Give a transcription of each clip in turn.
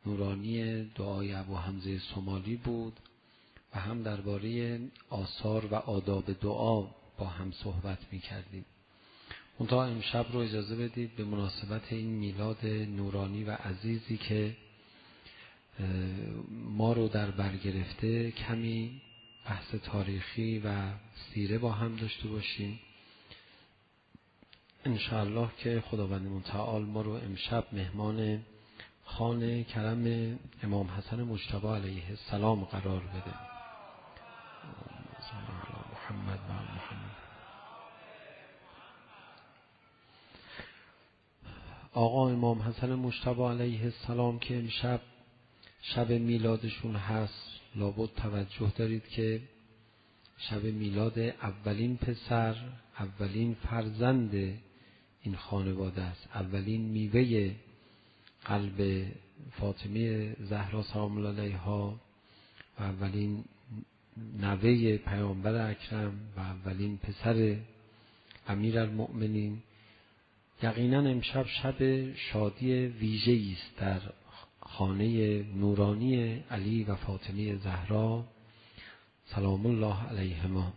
نورانی دعای ابو حمزه سومالی بود و هم درباره آثار و آداب دعا با هم صحبت می‌کردیم. منتها امشب رو اجازه بدید به مناسبت این میلاد نورانی و عزیزی که ما رو در بر گرفته کمی بحث تاریخی و سیره با هم داشته باشیم. انشاءالله که خداوند متعال ما رو امشب مهمان خانه کرم امام حسن مجتبی علیه السلام قرار بده. محمد و محمد. آقا امام حسن مجتبی علیه السلام که امشب شب میلادشون هست، لابد توجه دارید که شب میلاد اولین پسر، اولین فرزند این خانواده است، اولین میوه قلب فاطمه زهرا سلام الله علیها و اولین نوه پیامبر اکرم و اولین پسر امیرالمؤمنین. یقینا امشب شب شادی ویژه‌ای است در خانه نورانی علی و فاطمه زهرا سلام الله علیهما.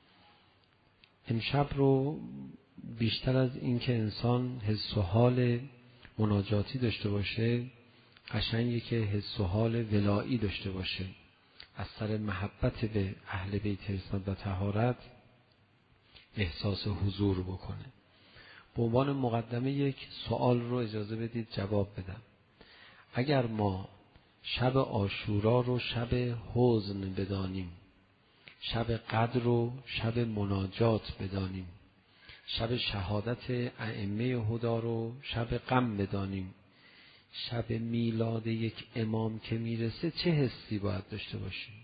امشب رو بیشتر از این که انسان حس و حال مناجاتی داشته باشه، قشنگه که حس و حال ولایی داشته باشه، از سر محبت به اهل بیت عصمت و طهارت احساس حضور بکنه. به عنوان مقدمه یک سوال رو اجازه بدید جواب بدم. اگر ما شب عاشورا رو شب حزن بدانیم، شب قدر رو شب مناجات بدانیم، شب شهادت ائمه هدی رو شب غم بدانیم، شب میلاد یک امام که میرسه چه حسی باید داشته باشیم؟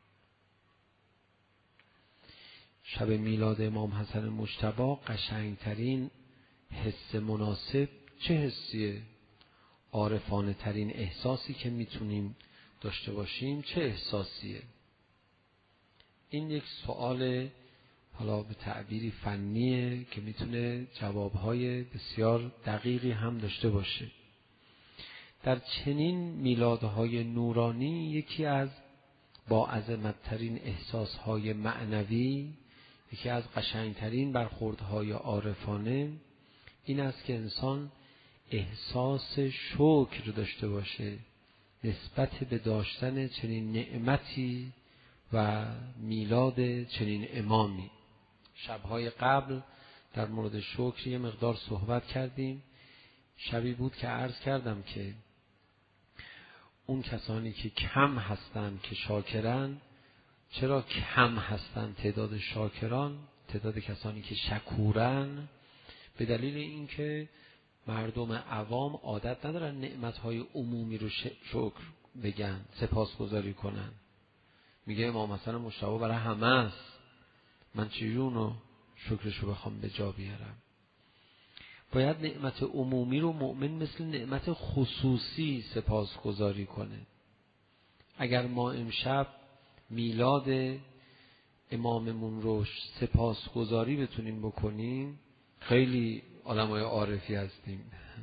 شب میلاد امام حسن مجتبی قشنگترین حس مناسب چه حسیه؟ عارفانه ترین احساسی که میتونیم داشته باشیم چه احساسیه؟ این یک سوال حالا به تعبیری فنیه که میتونه جوابهای بسیار دقیقی هم داشته باشه. در چنین میلادهای نورانی یکی از با عظمت‌ترین احساسهای معنوی، یکی از قشنگترین برخوردهای عارفانه این است که انسان احساس شکر داشته باشه نسبت به داشتن چنین نعمتی و میلاد چنین امامی. شب‌های قبل در مورد شکر یه مقدار صحبت کردیم. شبی بود که عرض کردم که اون کسانی که کم هستن که شاکرن، چرا کم هستن تعداد شاکران، تعداد کسانی که شکورن؟ به دلیل اینکه مردم عوام عادت ندارن نعمت‌های عمومی رو شکر بگن، سپاسگزاری کنن. میگه امام حسن مجتبی برای همه است، من چجوری اونو شکرشو بخوام به جا بیارم؟ باید نعمت عمومی رو مؤمن مثل نعمت خصوصی سپاسگزاری کنه. اگر ما امشب میلاد اماممون رو سپاسگزاری بتونیم بکنیم، خیلی آدمای عارفی هستیم.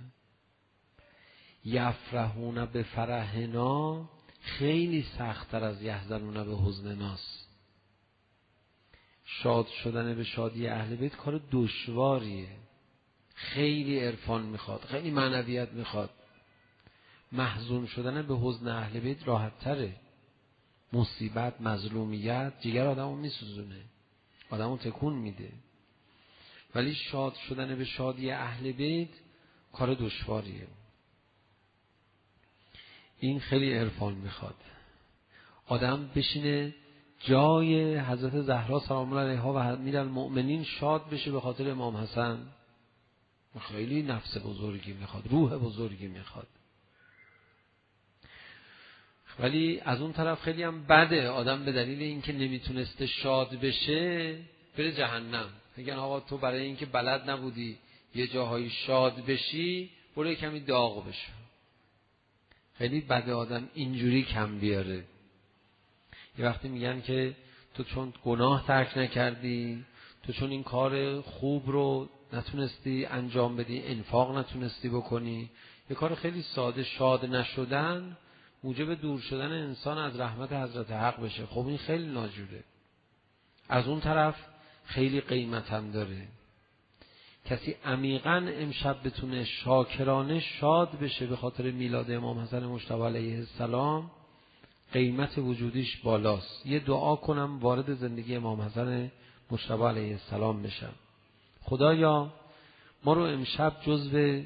یفرحون به فرحنا خیلی سخت‌تر از یحزنون به حزنناست. شاد شدن به شادی اهل بیت کار دشواریه، خیلی عرفان میخواد، خیلی معنویت میخواد. محزون شدن به حزن اهل بیت راحت تره. مصیبت، مظلومیت جگر آدمو میسوزونه، آدمو تکون میده. ولی شاد شدن به شادی اهل بیت کار دشواریه. این خیلی عرفان میخواد. آدم بشینه جای حضرت زهرا سلام الله علیها و امیرالمؤمنین شاد بشه به خاطر امام حسن، خیلی نفس بزرگی میخواد، روح بزرگی میخواد. ولی از اون طرف خیلی هم بده آدم به دلیل اینکه نمیتونسته شاد بشه بره جهنم. میگن آقا تو برای اینکه بلد نبودی یه جاهایی شاد بشی برو کمی داغ بشه. خیلی بده آدم اینجوری کم بیاره. یه وقتی میگن که تو چون گناه ترک نکردی، تو چون این کار خوب رو نتونستی انجام بدی، انفاق نتونستی بکنی، یه کار خیلی ساده شاد نشدن موجب دور شدن انسان از رحمت حضرت حق بشه. خب این خیلی ناجوره. از اون طرف خیلی قیمت هم داره. کسی عمیقاً امشب بتونه شاکرانه شاد بشه به خاطر میلاد امام حسن مجتبی علیه السلام، قیمت وجودیش بالاست. یه دعا کنم وارد زندگی امام حسن مجتبی علیه السلام بشم. خدایا ما رو امشب جزو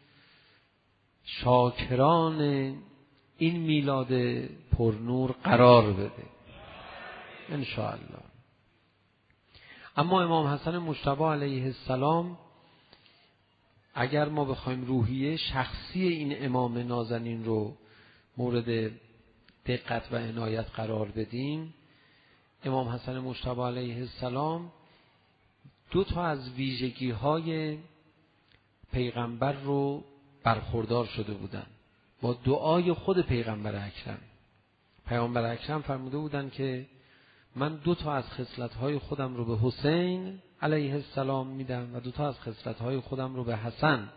شاکران این میلاد پرنور قرار بده ان شاء الله. اما امام حسن مجتبی علیه السلام اگر ما بخوایم روحیه شخصی این امام نازنین رو مورد دقت و عنایت قرار بدیم، امام حسن مجتبی علیه السلام دو تا از ویژگی‌های پیغمبر رو برخوردار شده بودن با دعای خود پیغمبر اکرم. پیغمبر اکرم فرموده بودن که من دو تا از خصلت‌های خودم رو به حسین علیه السلام میدم و دو تا از خصلت‌های خودم رو به حسن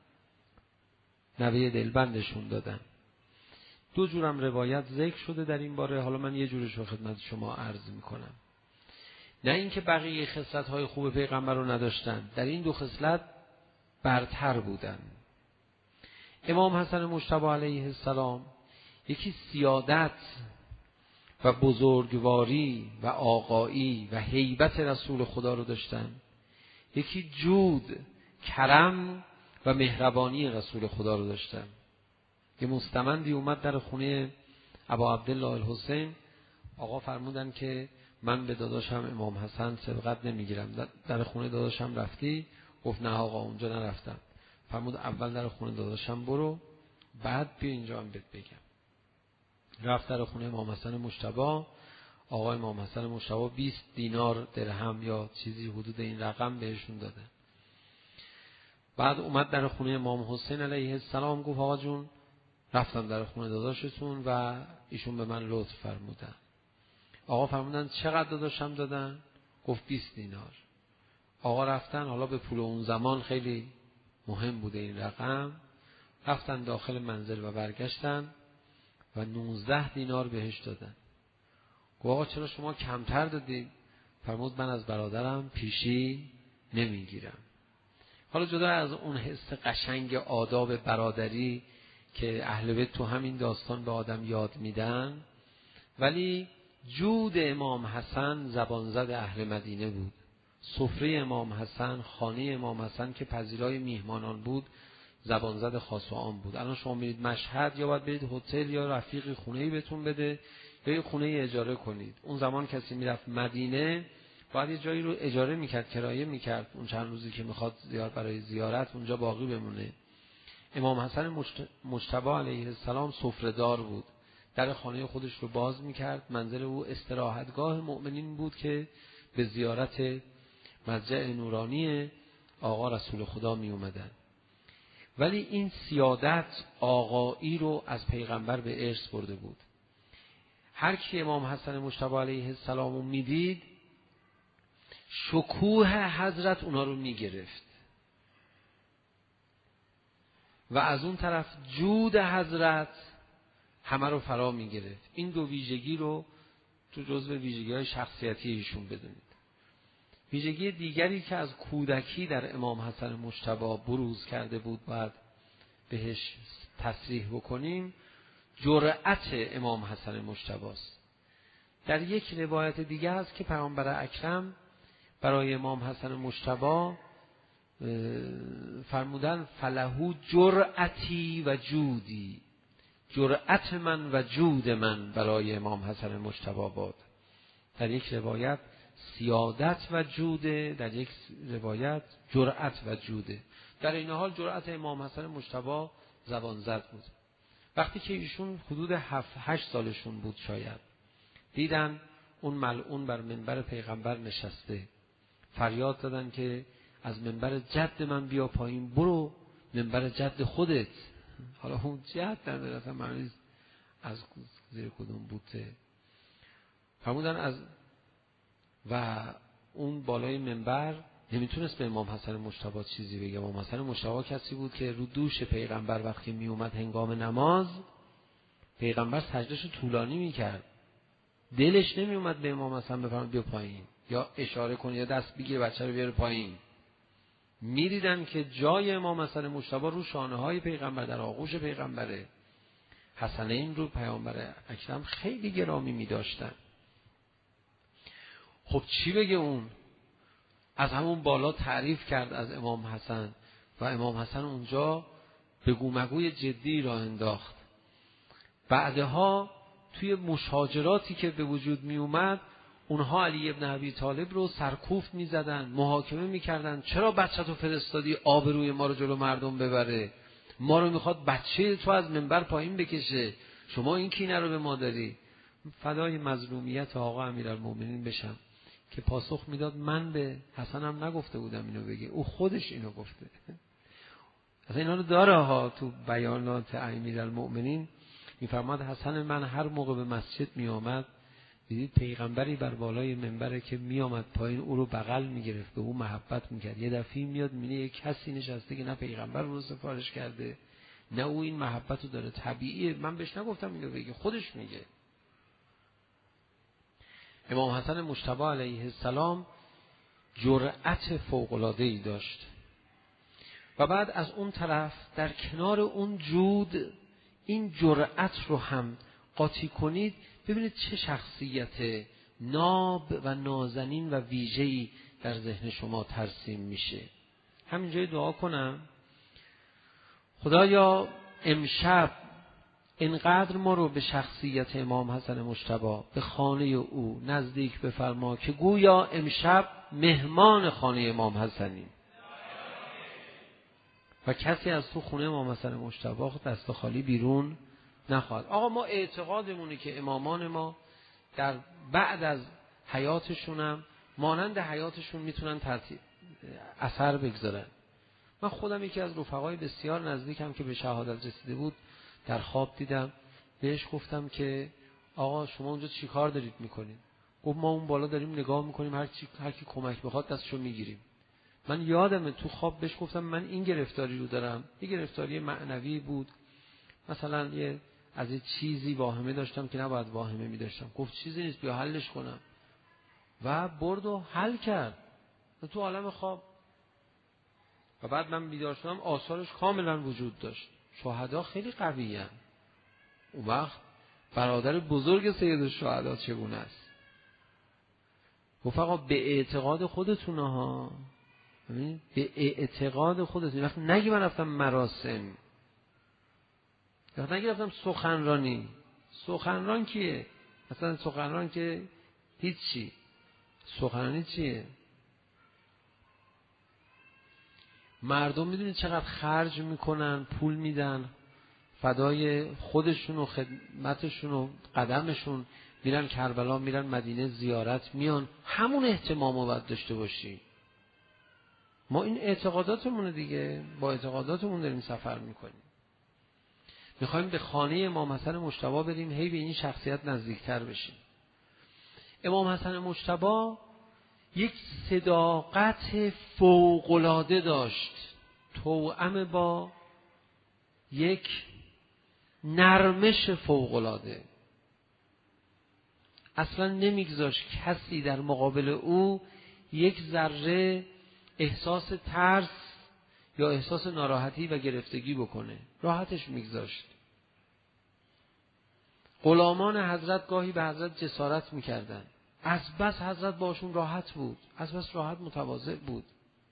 نوه دلبندشون دادم. دو جورم روایت ذکر شده در این باره، حالا من یه جورش رو خدمت شما عرض میکنم. نه اینکه بقیه خصلت‌های خوب پیغمبر رو نداشتن، در این دو خصلت برتر بودن. امام حسن مجتبی علیه السلام یکی سیادت و بزرگواری و آقایی و هیبت رسول خدا رو داشتن، یکی جود، کرم و مهربانی رسول خدا رو داشتن. یه مستمندی اومد در خونه ابا عبدالله الحسین، آقا فرمودن که من به داداشم امام حسن سبقت نمیگیرم، در خونه داداشم رفتی؟ گفت نه آقا اونجا نرفتم. فرمود اول در خونه داداشم برو، بعد بیا اینجا هم بهت بگم. رفت در خونه امام حسن مجتبی. آقا امام حسن مجتبی 20 دینار درهم یا چیزی حدود این رقم بهشون دادن. بعد اومد در خونه امام حسین علیه السلام، گفت آقا جون رفتم در خونه داداشتون و ایشون به من لطف فرمودن. آقا فرمودن چقدر داداشم دادن؟ گفت 20 دینار. آقا رفتن، حالا به پول اون زمان خیلی مهم بوده این رقم، رفتن داخل منزل و برگشتن و 19 دینار بهش دادن. گفت آقا چرا شما کمتر دادید؟ فرمود من از برادرم پیشی نمیگیرم. حالا جدا از اون حس قشنگ آداب برادری که اهل بیت تو همین داستان به آدم یاد میدن، ولی جود امام حسن زبان زد اهل مدینه بود. سفره امام حسن، خانه امام حسن که پذیرای میهمانان بود، زبان زد خاص و عام بود. الان شما میرید مشهد یا باید برید هتل یا رفیقی خونه‌ای بهتون بده یا یه خونه اجاره کنید. اون زمان کسی میرفت مدینه باید یه جایی رو اجاره میکرد، کرایه میکرد، اون چند روزی که میخواد برای زیارت اونجا باقی بمونه. امام حسن مجتبی علیه السلام سفره‌دار بود، در خانه خودش رو باز میکرد. منزل او استراحتگاه مؤمنین بود که به زیارت مضجع نورانی آقا رسول خدا می اومدن. ولی این سیادت آقایی رو از پیغمبر به ارث برده بود. هر کی امام حسن مجتبی علیه السلام رو میدید شکوه حضرت اونا رو میگرفت و از اون طرف جود حضرت همه رو فرا میگرفت. این دو ویژگی رو تو جزو ویژگی‌های شخصیتی ایشون بدونید. ویژگی دیگری که از کودکی در امام حسن مجتبی بروز کرده بود بعد بهش تصریح بکنیم، جرأت امام حسن مجتبی است. در یک روایت دیگه هست که پیامبر اکرم برای امام حسن مجتبی فرمودن فلهو جرأتی و جودی، جرأت من و جود من برای امام حسن مجتبی باد. در یک روایت سیادت و جوده، در یک روایت جرأت و جوده. در این حال جرأت امام حسن مجتبی زبان زد بود. وقتی که ایشون حدود 7-8 سالشون بود شاید، دیدن اون ملعون بر منبر پیغمبر نشسته، فریاد دادن که از منبر جد من بیا پایین، برو منبر جد خودت. حالا اون جد نداره، اصلا معنی از زیر کدوم بوته. فرمودن از و اون بالای منبر نمیتونست به امام حسن مجتبی چیزی بگه. امام حسن مجتبی کسی بود که رو دوش پیغمبر وقتی می اومد هنگام نماز، پیغمبر سجدهشو طولانی میکرد، دلش نمیومد به امام حسن بفرماد بیا پایین یا اشاره کنه یا دست بگیر بچه رو بیاره پایین. می‌دیدن که جای امام حسن مجتبی رو شانه های پیغمبر، در آغوش پیغمبره. حسنین رو پیامبر اکرم خیلی گرامی می‌داشتن. خب چی بگه اون؟ از همون بالا تعریف کرد از امام حسن و امام حسن اونجا به گومگوی جدی را انداخت. بعدها توی مشاجراتی که به وجود می اومد، اونها علی ابن ابی طالب رو سرکوفت می زدن، محاکمه می کردن. چرا بچه تو فرستادی آبروی ما رو جلو مردم ببره؟ ما رو میخواد بچه تو از منبر پایین بکشه، شما این کینه رو به ما داری. فدای مظلومیت آقا امیرالمومنین بشم که پاسخ میداد من به حسنم نگفته بودم اینو بگه، او خودش اینو گفته. اصلا اینا رو داره ها تو بیانات امیرالمومنین. میفرماد حسن من هر موقع به مسجد می آمد، دیدید پیغمبری بر بالای منبره که می آمد پایین، او رو بغل می گرفت، به او محبت می کرد. یه دفعه میاد میینه یک کسی نشسته که نه پیغمبر رو سفارش کرده نه او این محبت رو داره. طبیعیه، من بهش نگفتم اینو بگه، خودش میگه. امام حسن مجتبی علیه السلام جرأت فوق‌العاده‌ای داشت و بعد از اون طرف در کنار اون جود این جرأت رو هم قاطی کنید، ببینید چه شخصیت ناب و نازنین و ویژه‌ای در ذهن شما ترسیم میشه. همینجای دعا کنم خدایا امشب اینقدر ما رو به شخصیت امام حسن مجتبی، به خانه او نزدیک بفرما که گویا امشب مهمان خانه امام حسنیم و کسی از تو خونه امام حسن مجتبی دست خالی بیرون نخواهد. آقا ما اعتقادمونه که امامان ما در بعد از حیاتشون هم مانند حیاتشون میتونن اثر بگذارن. من خودم یکی از رفقای بسیار نزدیکم که به شهادت رسیده بود در خواب دیدم، بهش گفتم که آقا شما اونجا چی کار دارید میکنید؟ گفت ما اون بالا داریم نگاه میکنیم، هر کی کمک بخواد دستشو میگیریم. من یادمه تو خواب بهش گفتم من این گرفتاری رو دارم، یه گرفتاری معنوی بود، مثلا از یه چیزی واهمه داشتم که نباید واهمه می داشتم. گفت چیزی نیست بیا حلش کنم و برد و حل کرد تو عالم خواب. و بعد من بیدار شدم آثارش کاملا وجود داشت. شهدا خیلی قوی هستند. اون وقت برادر بزرگ سید الشهدا چگونه است؟ گفت آقا به اعتقاد خودتونه ها، به اعتقاد خودتون. وقت نگی من رفتم مراسم، وقت نگی رفتم سخنرانی. سخنران کیه؟ مثلا سخنران که هیچی. سخنرانی چیه؟ مردم میدونید چقدر خرج میکنن، پول میدن، فدای خودشون و خدمتشون و قدمشون میرن کربلا، میرن مدینه زیارت، میان. همون اهتمام رو باید داشته باشیم. ما این اعتقاداتمونه دیگه، با اعتقاداتمون داریم سفر میکنیم. میخوایم به خانه امام حسن مجتبی بریم، هی به این شخصیت نزدیکتر بشیم. امام حسن مجتبی یک صداقت فوق‌العاده داشت، توأم با یک نرمش فوق‌العاده. اصلا نمیگذاشت کسی در مقابل او یک ذره احساس ترس یا احساس ناراحتی و گرفتگی بکنه، راحتش میگذاشت. غلامان حضرت گاهی به حضرت جسارت میکردن، از بس حضرت باشون راحت بود، از بس راحت متواضع بود.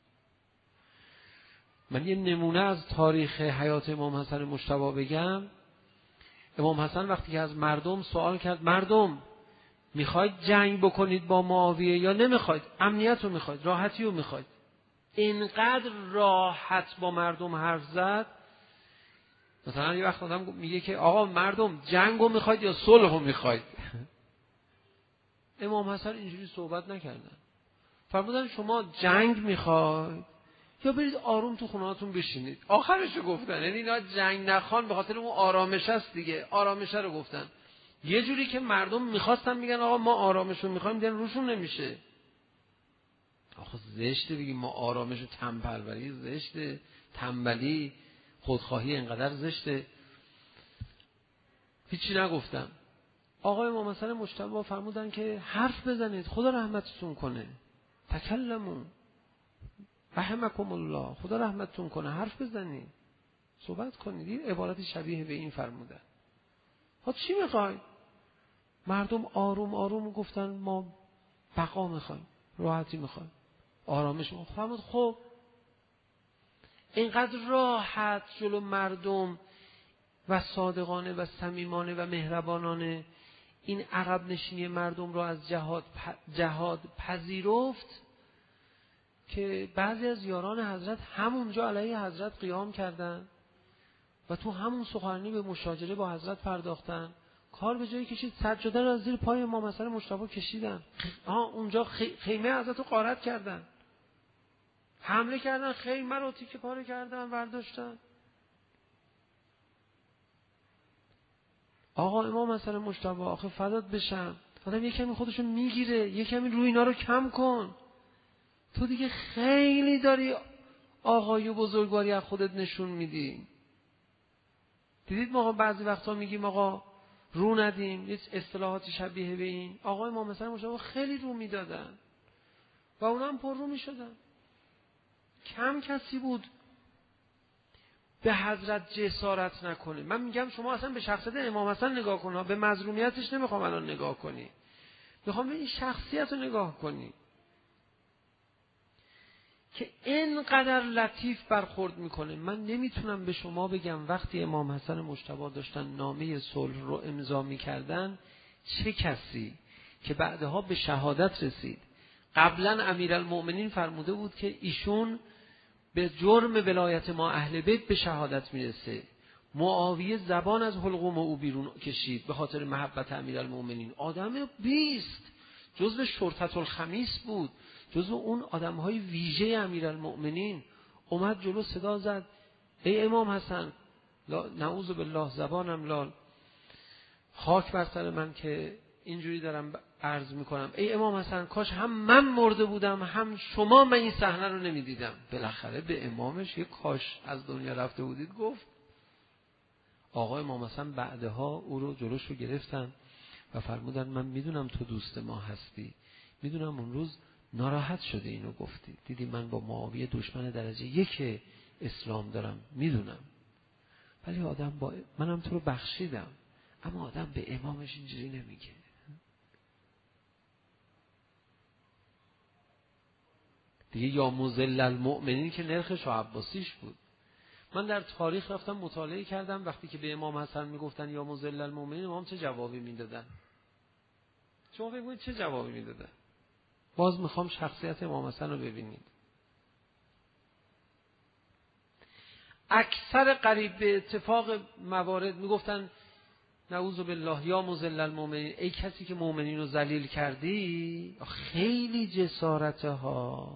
من یه نمونه از تاریخ حیات امام حسن مجتبی بگم. امام حسن وقتی که از مردم سوال کرد مردم میخواید جنگ بکنید با معاویه یا نمیخواید؟ امنیت رو میخواید؟ راحتی رو میخواید؟ اینقدر راحت با مردم حرف زد. مثلا یه وقت آدم میگه که آقا مردم جنگ رو میخواید یا صلح رو میخواید؟ امام حسن اینجوری صحبت نکردن. فرمودن شما جنگ میخواید یا برید آروم تو خونهاتون بشینید. آخرشو گفتن، یعنی اینا جنگ نخوان به خاطر اون آرامش است دیگه، آرامش رو گفتن. یه جوری که مردم میخواستن میگن آقا ما آرامش رو میخوایم، دیدن روشون نمیشه. آخه زشته بگیم ما آرامش و تنبلوری، زشته، تنبلی، خودخواهی اینقدر زشته. هیچی نگفتم. آقای امام حسن مجتبی فرمودن که حرف بزنید خدا رحمتتون کنه، تکلمون رحمکم الله، خدا رحمتتون کنه، حرف بزنید، صحبت کنید. این عبارت شبیه به این فرمودن. ها چی میخوای؟ مردم آروم آروم گفتن ما بقا میخوایم، راحتی میخوایم، آرامش میخوایم. فرمود خب اینقدر راحت جلو مردم و صادقانه و صمیمانه و مهربانانه این عقب نشینی مردم را از جهاد پذیرفت که بعضی از یاران حضرت همونجا علیه حضرت قیام کردن و تو همون سخنرانی به مشاجره با حضرت پرداختن. کار به جایی کشید سجاده را از زیر پای امام حسن مجتبی کشیدن. اونجا خیمه حضرت رو غارت کردن، حمله کردن، خیمه رو تیکه پاره کردن، برداشتن. آقا امام حسن مجتبی آخه فدات بشم، آدم یکمی خودشو میگیره، یکمی روی اینا رو کم کن. تو دیگه خیلی داری آقای و بزرگواری از خودت نشون میدی. دیدید ما بعضی وقتا میگیم آقا رو ندیم، یه اصطلاحاتی شبیه به این. آقای امام حسن مجتبی خیلی رو میدادن و اونا هم پر رو میشدن. کم کسی بود به حضرت جسارت نکنه. من میگم شما اصلا به شخصیت امام حسن نگاه کن، به مظلومیتش نمیخوام الان نگاه کنی، میخوام به این شخصیت رو نگاه کنی که اینقدر لطیف برخورد میکنه. من نمیتونم به شما بگم وقتی امام حسن مجتبی داشتن نامه صلح رو امضا میکردن چه کسی که بعدها به شهادت رسید. قبلا امیرالمؤمنین فرموده بود که ایشون به جرم ولایت ما اهل بیت به شهادت میرسه. معاویه زبان از حلقوم او بیرون کشید به خاطر محبت امیرالمؤمنین. آدم بیست، جزو شرطة الخمیس بود، جزو اون آدمهای ویژه امیرالمؤمنین. اومد جلو صدا زد ای امام حسن، نعوذ بالله زبانم لال، خاک بر سر من که اینجوری دارم عرض میکنم، ای امام حسن کاش هم من مرده بودم هم شما من این صحنه رو نمیدیدم. بالاخره به امامش یک کاش از دنیا رفته بودید گفت. آقای امام حسن بعدها او رو جلوش رو گرفتن و فرمودن من میدونم تو دوست ما هستی، میدونم اون روز ناراحت شده اینو گفتی، دیدی من با معاویه دشمن درجه 1 اسلام دارم، میدونم، ولی آدم با منم تو رو بخشیدم، اما آدم به امامش اینجوری نمیگه. دیگه یا مذل المؤمنین که نرخ شاه عباسیش بود. من در تاریخ رفتم مطالعه کردم وقتی که به امام حسن میگفتن یا مذل المؤمنین امام چه جوابی میدادن. شما بگوید چه جوابی میدادن. باز میخوام شخصیت امام حسن رو ببینید. اکثر قریب به اتفاق موارد میگفتن نعوذ بالله یا مذل المؤمنین، ای کسی که مؤمنین رو ذلیل کردی. خیلی جسارته ها.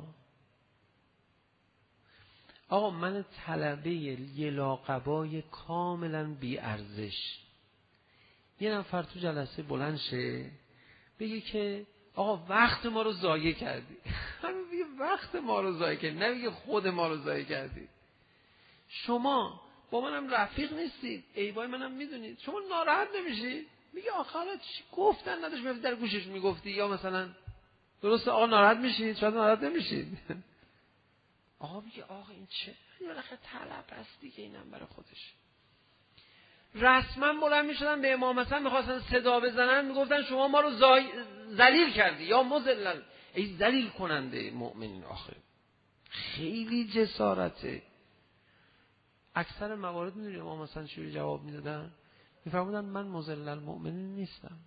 آقا من طلبه یه لاقبای کاملا بی ارزش، یه نفر تو جلسه بلند شه بگه که آقا وقت ما رو ضایع کردی. همین بگه وقت ما رو ضایع کردی، نمیگه خود ما رو ضایع کردی. شما با منم رفیق نیستید، عیبای منم میدونید، شما ناراحت نمیشید؟ میگه آخه چی گفتن نداشت میفتی در گوشش میگفتی، یا مثلا درسته آقا ناراحت میشید، شاید ناراحت نمیشید. آقا میگه آقا این چه بالاخره طلب است دیگه، اینم برای خودش. رسما بلند میشدن به امام حسن میخواستن صدا بزنن، میگفتن شما ما رو ذلیل کردی یا مذلل، ای ذلیل کننده مؤمنین. آخه خیلی جسارته. اکثر موارد میدونی امام حسن چی جواب میدادن؟ میفرمودن من مذل المؤمنین نیستم.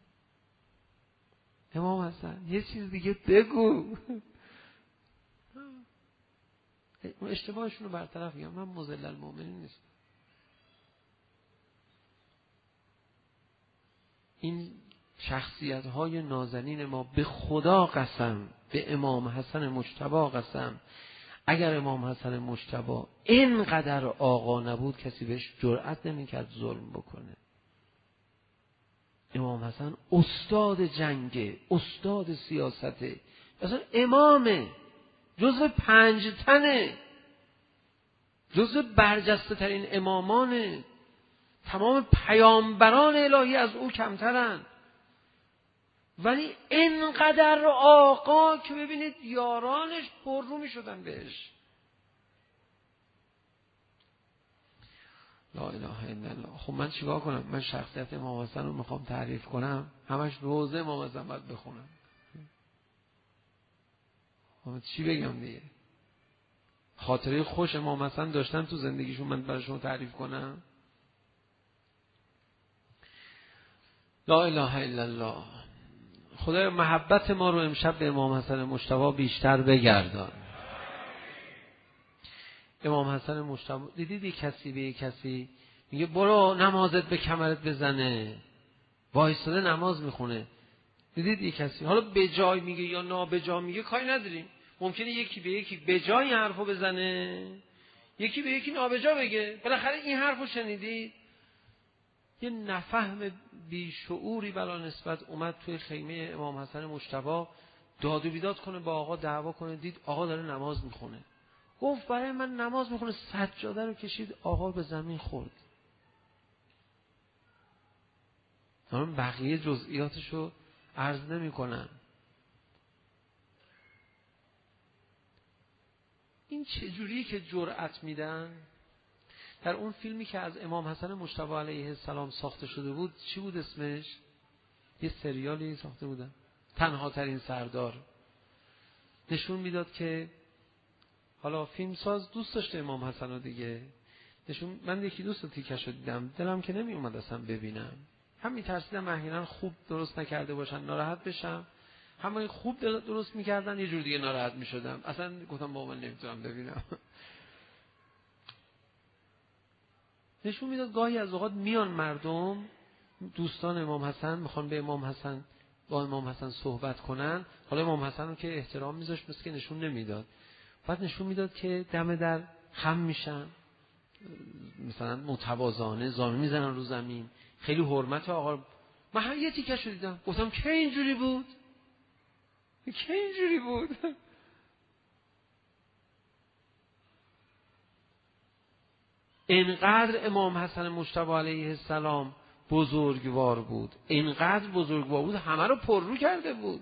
امام حسن یه چیز دیگه بگو. اشتباهشون رو برطرف میگم، من مذل المؤمنین نیستم. این شخصیت های نازنین ما به خدا قسم، به امام حسن مجتبی قسم، اگر امام حسن مجتبی اینقدر آقا نبود کسی بهش جرأت نمیکرد ظلم بکنه. امام حسن استاد جنگه، استاد سیاسته، اصلا امامه، جزو 5 تنه، جزو برجسته ترین امامانه. تمام پیامبران الهی از او کمترن، ولی اینقدر آقا که ببینید یارانش پررو می شدن بهش. لا اله الا الله. خب من چیکار کنم؟ من شخصیت امام حسن رو میخوام تعریف کنم، همش روزه امام حسن باید بخونم. چی بگم دیگه؟ خاطره خوش امام حسن داشتن تو زندگیشون من برای شما تعریف کنم؟ لا اله الا الله. خدای محبت ما رو امشب به امام حسن مجتبی بیشتر بگردان. امام حسن مجتبی دیدی کسی به کسی میگه برو نمازت به کمرت بزنه، وایساده نماز میخونه. دیدی کسی حالا به جای میگه یا نابجا میگه کاری نداریم، ممکنه یکی به یکی به جای حرفو بزنه، یکی به یکی نابجا بگه. بالاخره این حرفو شنیدید؟ یه نفهم بیشعوری بلا نسبت اومد توی خیمه امام حسن مجتبی داد و بیداد کنه، با آقا دعوا کنه. دید آقا داره نماز میخونه، گفت برای من نماز میخونه. سجاده رو کشید، آقا به زمین خورد. من بقیه جزئیاتشو عرض نمی کنم. این چجوری که جرأت میدن؟ در اون فیلمی که از امام حسن مجتبی علیه السلام ساخته شده بود، چی بود اسمش؟ یه سریالی ساخته بودن، تنها ترین سردار. نشون میداد که حالا فیلمساز دوست داشته امام حسن رو دیگه. نشون من یکی دوست رو تیکش رو دیدم، دلم که نمی اومد اصلا ببینم. هم میترسیدم احیانا خوب درست نکرده باشن ناراحت بشم، هم خوب درست میکردن یه جور دیگه ناراحت میشدم. اصلا گفتم با من نمیتونم ببینم. نشون میداد گاهی از اوقات میان مردم دوستان امام حسن میخوان به امام حسن با امام حسن صحبت کنن. حالا امام حسن رو که احترام میذاشت مثل که نشون نمیداد. بعد نشون میداد که دم در خم میشن، مثلا متواضعانه زانو میزنن رو زمین، خیلی حرمت آقا. من هم یه تیکش رو دیدم، گفتم که اینجوری بود؟ که اینجوری بود؟ اینقدر امام حسن مجتبی علیه السلام بزرگوار بود، اینقدر بزرگوار بود همه رو پررو کرده بود.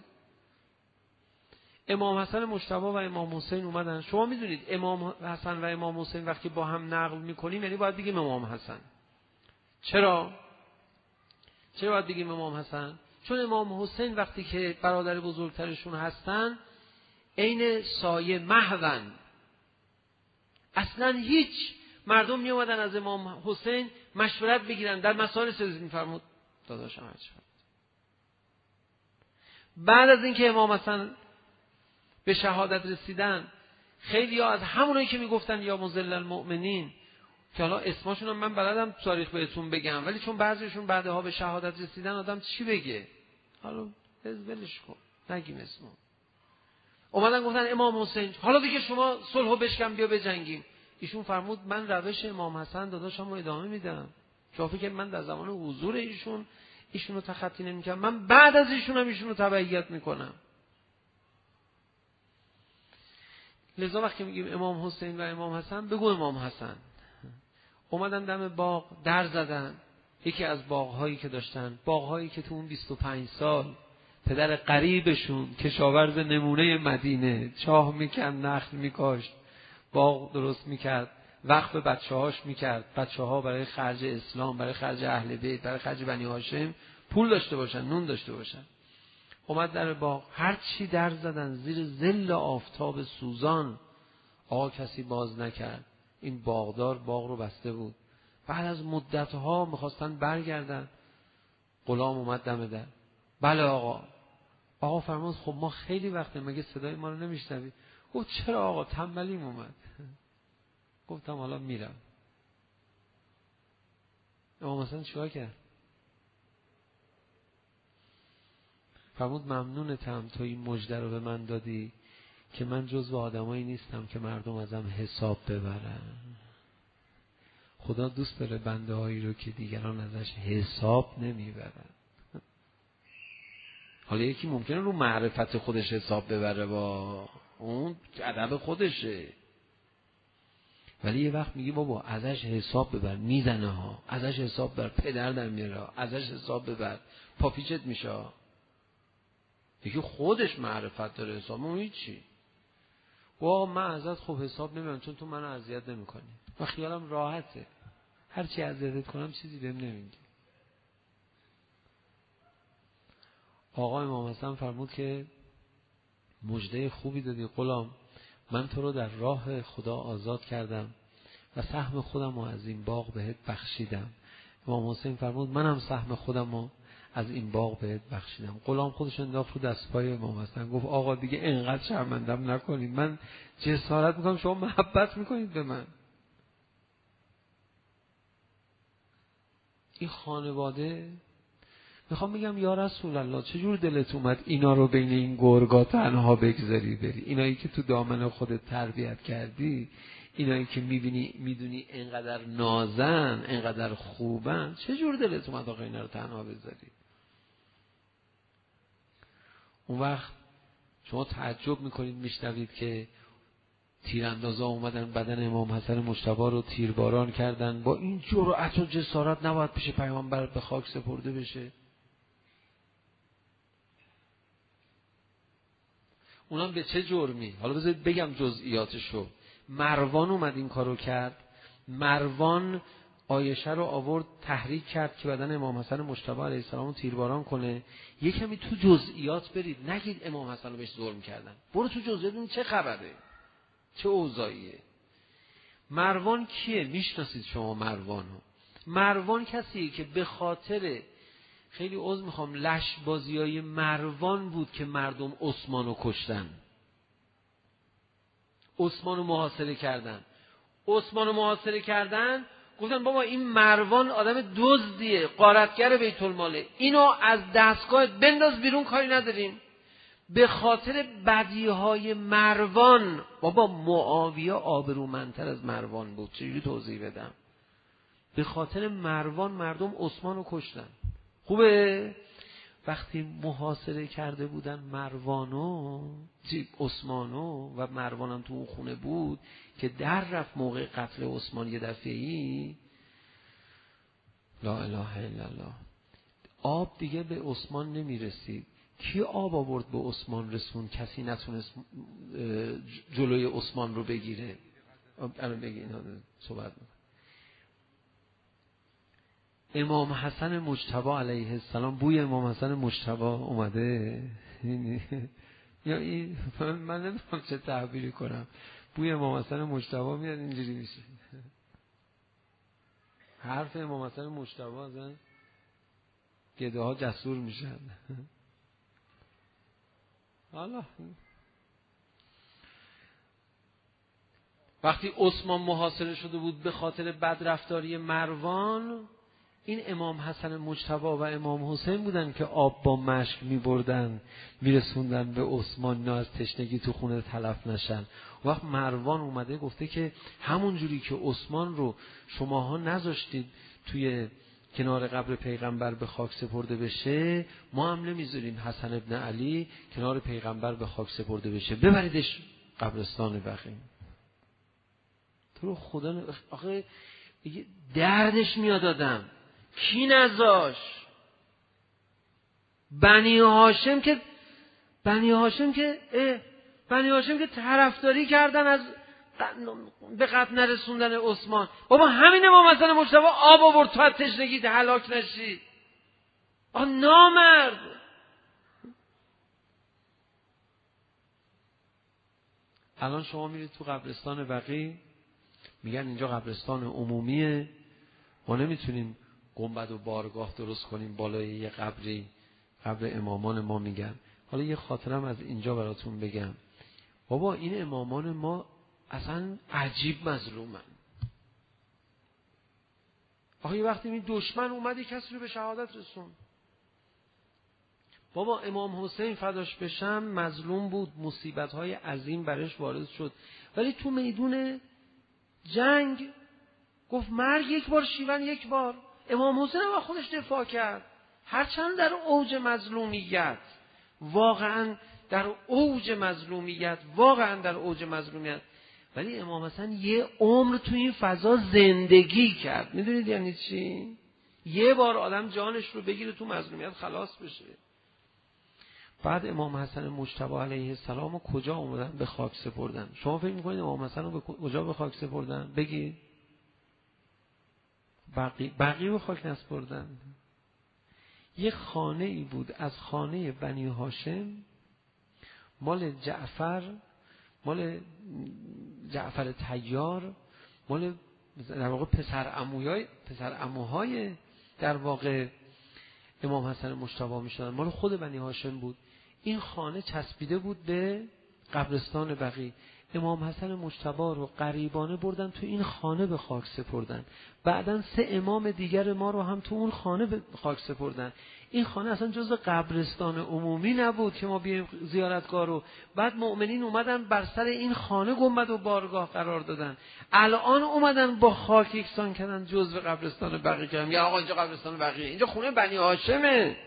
امام حسن مجتبی و امام حسین اومدن. شما میدونید امام حسن و امام حسین وقتی با هم نقل میکنیم یعنی باید بگیم امام حسن. چرا باید بگیم امام حسن؟ چون امام حسین وقتی که برادر بزرگترشون هستن عین سایه محون، اصلا هیچ. مردم می اومدن از امام حسین مشورت بگیرن در مسائل سیاسی. میفرمود داداشم هر چی. بعد از اینکه امام حسن به شهادت رسیدن، خیلی ها از همونایی که میگفتن یا مذل المؤمنین، که حالا اسمشون هم من بلدم تاریخ بهتون بگم، ولی چون بعضیشون بعدها به شهادت رسیدن آدم چی بگه؟ حالا ولش کن نگیم اسمو. اومدن گفتن امام حسین حالا دیگه شما صلحو بشکن بیا بجنگیم. ایشون فرمود من روش امام حسن داداشم رو ادامه میدم. شما فکر من در زمان حضور ایشون رو تخطی نمی‌کنم، من بعد از ایشون هم ایشون رو تبعیت میکنم. لذا وقتی میگیم امام حسین و امام حسن بگو امام حسن. اومدن دم باغ در زدن. یکی از باغ‌هایی که داشتن، باغ‌هایی که تو اون 25 سال پدر قریبشون کشاورز نمونه مدینه چاه میکن، نخل میکاشت، باغ درست میکرد، وقف بچه‌هاش میکرد، بچه‌ها برای خرج اسلام، برای خرج اهل بیت، برای خرج بنی هاشم پول داشته باشن، نون داشته باشن. اومد در باغ، هر چی در زدن زیر ظل آفتاب سوزان، آقا کسی باز نکرد. این باغدار باغ رو بسته بود. بعد از مدت‌ها می‌خواستن برگردن، غلام اومد دم در. بله آقا فرمود خب ما خیلی وقته مگه صدای ما رو نمیشنوی؟ گفت چرا آقا تنبلیم اومد. گفتم حالا میرم. امام حسن چیکار کرد؟ فرمود ممنونتم تو این مژده رو به من دادی که من جزو آدمایی نیستم که مردم ازم حساب ببرن. خدا دوست داره بنده هایی رو که دیگران ازش حساب نمیبرن. حالا یکی ممکنه رو معرفت خودش حساب ببره، با اون ادب خودشه، ولی یه وقت میگی بابا ازش حساب ببر، میزنه ها، ازش حساب ببر، پدر در میاره، ازش حساب ببر، پاپیچت میشه. یکی خودش معرفت داره، حساب اون هیچی. واقعا من ازت خوب حساب نمیارم چون تو منو اذیت نمیکنی و خیالم راحته، هر چی اذیتت کنم چیزی بهم نمیگی. آقا امام حسن فرمود که مژده خوبی دادی غلام، من تو رو در راه خدا آزاد کردم و سهم خودم رو از این باغ بهت بخشیدم. امام حسین فرمود منم سهم خودم رو از این باغ بهت بخشیدم. غلام خودش انداخت رو دست پای امام حسن، گفت آقا دیگه اینقدر شرمندم نکنید، من جسارت میکنم شما محبت میکنید به من. این خانواده، میخوام بگم یا رسول الله چجور دلت اومد اینا رو بین این گرگا تنها بگذاری بری؟ اینایی که تو دامن خودت تربیت کردی، اینایی که میدونی اینقدر نازن، اینقدر خوبن، چجور دلت اومد آقا اینا رو تنها بذاری؟ اون وقت شما تعجب میکنید میشنوید که تیراندازا اومدن بدن امام حسن مجتبی رو تیرباران کردن. با این جرأت و جسارت نباید پیش پیامبر به خاک سپرده بشه. اونم به چه جرمی؟ حالا بذارید بگم جزئیاتشو. مروان اومد این کارو کرد. مروان عایشه رو آورد تحریک کرد که بدن امام حسن مجتبی علیه السلام رو تیرباران کنه. یه کمی تو جزئیات برید، نگید امام حسن رو بهش ظلم کردن، برو تو جزئیات ببین چه خبره، چه اوضاعیه. مروان کیه؟ میشناسید شما مروانو؟ مروان کسیه که به خاطر، خیلی عذر میخوام، لش بازیای مروان بود که مردم عثمانو کشتن، عثمانو محاصره کردن. گفتن بابا این مروان آدم دزدیه، غارتگر بیت الماله، اینو از دستگاه بنداز بیرون، کاری نداریم. به خاطر بدیهای مروان، بابا معاویه آبرومندتر از مروان بود، چجوری توضیح بدم؟ به خاطر مروان مردم عثمانو کشتن. خوبه؟ وقتی محاصره کرده بودن عثمانو و مروانم تو اون خونه بود که در رفت موقع قتل عثمان یه دفعه‌ای، لا اله الا الله، آب دیگه به عثمان نمیرسید. کی آب آورد به عثمان رسون؟ کسی نتونست جلوی عثمان رو بگیره. الان بگی اینا صحبت می‌کنم. امام حسن مجتبی علیه السلام، بوی امام حسن مجتبی اومده یا این من نمیدونم چه تعبیری کنم، بوی امام حسن مجتبی میاد اینجوری میشه. حرف امام حسن مجتبی ازن گده ها جسور میشن. حالا وقتی عثمان محاصره شده بود به خاطر بدرفتاری مروان، این امام حسن مجتبی و امام حسین بودن که آب با مشک میبردن میرسوندن به عثمان، نه از تشنگی تو خونه تلف نشن. وقت مروان اومده گفته که همون جوری که عثمان رو شماها نذاشتید توی کنار قبر پیغمبر به خاک سپرده بشه، ما هم نمیذاریم حسن ابن علی کنار پیغمبر به خاک سپرده بشه، ببریدش قبرستان بقیع. تو رو خدا آخه دردش میاد آدم. کی نذاش؟ بنی هاشم که طرفداری کردن از به قتل نرسوندن عثمان. بابا همین امام حسن مجتبی آب آورد تو از تشنگی هلاک نشی. نامرد. الان شما میرید تو قبرستان بقیع، میگن اینجا قبرستان عمومیه، ما نمیتونیم گنبد و بارگاه درست کنیم بالای یه قبری، قبر امامان ما. میگن حالا یه خاطرم از اینجا براتون بگم. بابا این امامان ما اصلا عجیب مظلومن. آخه وقتی این دشمن اومد کسی رو به شهادت رسون. بابا امام حسین فداش بشم مظلوم بود، مصیبت‌های عظیم برش وارد شد، ولی تو میدون جنگ گفت مرگ یک بار، شیون یک بار. امام حسین هم خودش دفاع کرد، هرچند در اوج مظلومیت، واقعا در اوج مظلومیت، ولی امام حسن یه عمر تو این فضا زندگی کرد. میدونید یعنی چی؟ یه بار آدم جانش رو بگیره تو مظلومیت خلاص بشه. بعد امام حسن مجتبی علیه السلام رو کجا اومدن به خاک سپردن؟ شما فکر میکنید امام حسن رو کجا به خاک سپردن؟ بگید. بقیه به خاک نسپردن. یه خانه ای بود از خانه بنی هاشم، مال جعفر طیار، مال در واقع پسر عموهای در واقع امام حسن مجتبی میشدن، مال خود بنی هاشم بود. این خانه چسبیده بود به قبرستان بقیع. امام حسن مجتبی رو غریبانه بردن تو این خانه به خاک سپردن. بعدن 3 امام دیگر ما رو هم تو اون خانه به خاک سپردن. این خانه اصلا جزء قبرستان عمومی نبود که ما بیایم زیارتگاه رو. بعد مؤمنین اومدن بر سر این خانه گنبد و بارگاه قرار دادن. الان اومدن با خاک یکسان کردن، جزء قبرستان بقیع کردن. یا آقا اینجا قبرستان بقیع، اینجا خونه بنی هاشمه.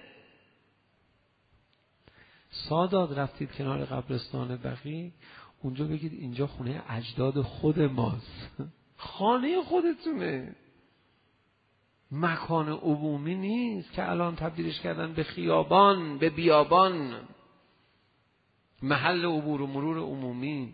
سادات رفتید کنار قبرستان بقیع، اونجا بگید اینجا خونه اجداد خود ماست. خانه خودتونه، مکان عمومی نیست که الان تبدیلش کردن به خیابان، به بیابان، محل عبور و مرور عمومی.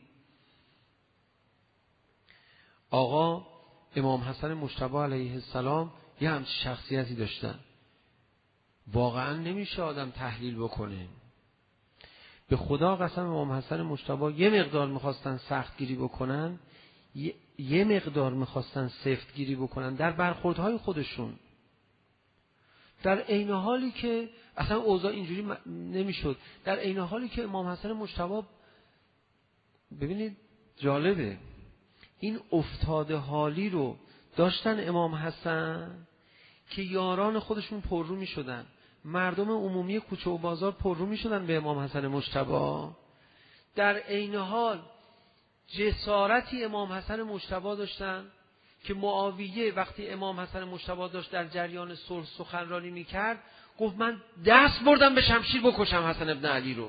آقا امام حسن مجتبی علیه السلام یه همچین شخصیتی داشتن، واقعا نمیشه آدم تحلیل بکنه. به خدا قسم امام حسن مجتبی یه مقدار میخواستن سختگیری بکنن، یه مقدار میخواستن سفتگیری بکنن در برخوردهای خودشون، در عین حالی که اصلا اوضاع اینجوری نمیشد. در عین حالی که امام حسن مجتبی، ببینید جالبه، این افتاده حالی رو داشتن امام حسن که یاران خودشون پررو میشدن، مردم عمومی کوچه و بازار پررو میشدن به امام حسن مجتبی. در عین حال جسارتی امام حسن مجتبی داشتن که معاویه وقتی امام حسن مجتبی داشت در جریان صلح سخنرانی میکرد، گفت من دست بردم به شمشیر بکشم حسن ابن علی رو،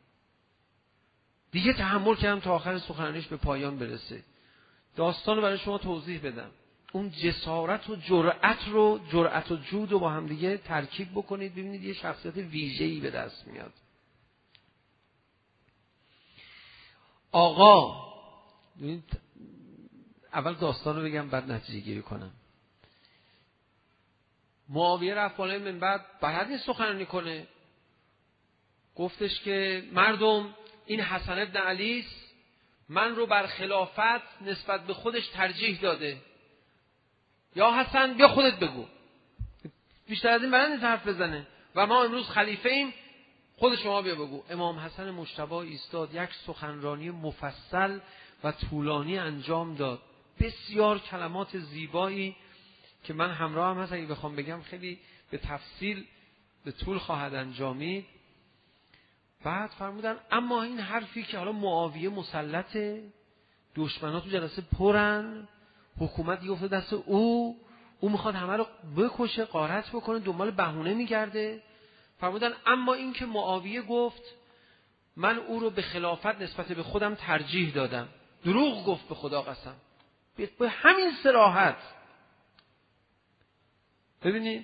دیگه تحمل کردم تا آخر سخنرانیش به پایان برسه. داستان رو برای شما توضیح بدم. اون جسارت و جرأت و جود رو با هم دیگه ترکیب بکنید، ببینید یه شخصیت ویژه‌ای به دست میاد. آقا اول داستان رو بگم بعد نتیجه گیری کنم. معاویه رفت بالای منبر، بلد نیست سخنرانی کنه، گفتش که مردم این حسن ابن علی من رو بر خلافت نسبت به خودش ترجیح داده. یا حسن بیا خودت بگو، بیشتر از این بلد نیست حرف بزنه و ما امروز خلیفه ایم، خود شما بیا بگو. امام حسن مجتبی ایستاد، یک سخنرانی مفصل و طولانی انجام داد، بسیار کلمات زیبایی که من همراه هم هست اگه بخوام بگم خیلی به تفصیل به طول خواهد انجامید. بعد فرمودن اما این حرفی که حالا معاویه مسلطه، دشمنات تو جلسه پرن، حکومت یفته دست او میخواد همه رو بکشه، غارت بکنه، دنبال بهونه میگرده. فرمودن اما این که معاویه گفت من او رو به خلافت نسبت به خودم ترجیح دادم، دروغ گفت به خدا قسم، به همین صراحت. ببینید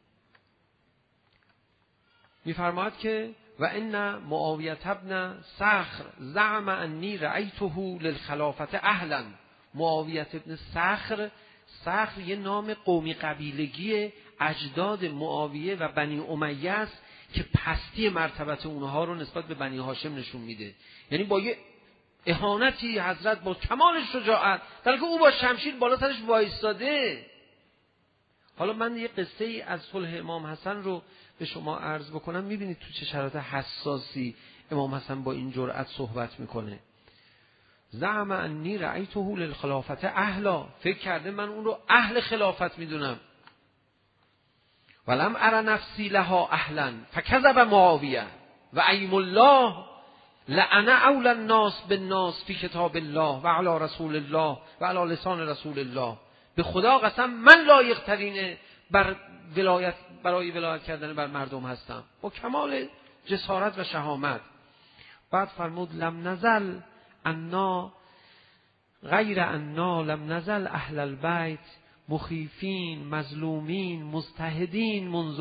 میفرماید که و ان معاویه ابن صخر زعم انی رأیته للخلافت اهلا. معاویه ابن صخر یه نام قومی قبیلگی اجداد معاویه و بنی امیه است که پستی مرتبت اونها رو نسبت به بنی هاشم نشون میده. یعنی با یه اهانتی حضرت با کمال شجاعت، در حالی که او با شمشیر بالا سرش وایستاده. حالا من یه قصه ای از صلح امام حسن رو به شما عرض بکنم، میبینید تو چه شرایط حساسی امام حسن با این جرأت صحبت میکنه. زعم انی رأیته للخلافت اهلا، فکر کرده من اون رو اهل خلافت میدونم. ولم ار نفسی لها اهلا فکذب معاویه و ایم الله لعن اول الناس بالناس فی کتاب الله و علی رسول الله و علی لسان رسول الله. به خدا قسم من لایق ترین برای ولایت کردن بر مردم هستم، با کمال جسارت و شهامت. بعد فرمود لم نزل انا غیر انا لم نزل اهل البیت مخیفین مظلومین مضطهدین منذ